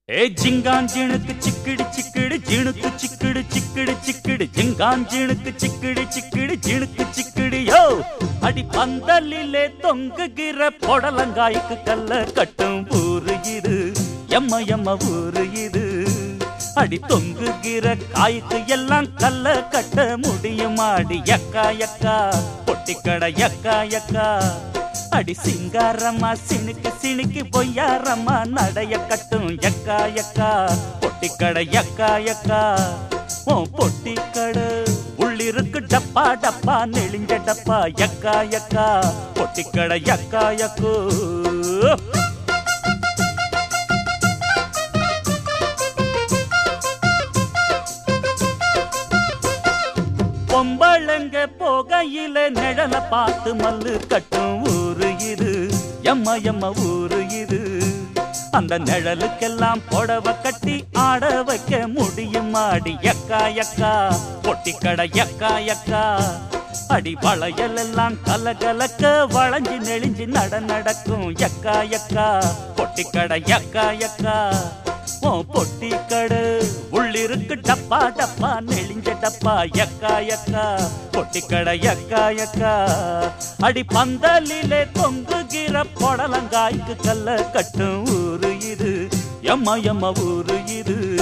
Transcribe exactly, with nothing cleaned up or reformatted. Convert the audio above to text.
ஏ ஜிங்காஞ்சினுக்கு சிக்கிடு சிக்கிடு ஜினுக்கு சிக்கிடு சிக்கிடு சிக்கிடு ஜிங்காஞ்சினுக்கு சிக்கிடு சிக்கிடு ஜினுக்கு சிக்கிடு யோ அடி பந்தலிலே தொங்குகிற பொடலங்காய்க்கு கல்ல கட்டும் ஊரு இது எம்ம எம்ம ஊரு இது அடி தொங்குகிற காய்க்கு எல்லாம் கல்ல கட்ட முடியுமாடி யக்கா யக்கா பொட்டிக்கடை யக்கா யக்கா அடி சிங்காரம்மா சினுக்கு சினுக்கு பொய்யாரம்மா நடைய கட்டும் யக்கா யக்கா பொட்டிக்கடை யக்கா யக்கா ஓ பொட்டிக்கடை உள்ளிருக்கு டப்பா டப்பா நெளிஞ்ச டப்பா யக்கா யக்கா பொட்டிக்கடை யக்கா யக்கோ பொம்பளங்க போகையில நிழல பார்த்து மல்லு கட்டும் ஊரு இது எம்ம எம்ம ஊரு இது அந்த நிழலுக்கெல்லாம் புடவை கட்டி ஆட வைக்க முடியும் ஆடி யக்கா யக்கா பொட்டிக்கடை யக்கா யக்கா அடி வளையல் எல்லாம் கலகலக்க வளைஞ்சு நெளிஞ்சு நட நடக்கும் யக்கா யக்கா பொட்டிக்கடை யக்கா யக்கா ஓ பொட்டிக்கடை உள்ளிருக்கு டப்பா டப்பா நெளிஞ்ச டப்பா யக்கா யக்கா பொட்டிக்கடை யக்கா யக்கா அடி பந்தலிலே தொங்குகிற பொடலங்காய்க்கு கல்ல கட்டும் ஊரு இது எம்ம எம்ம ஊரு இது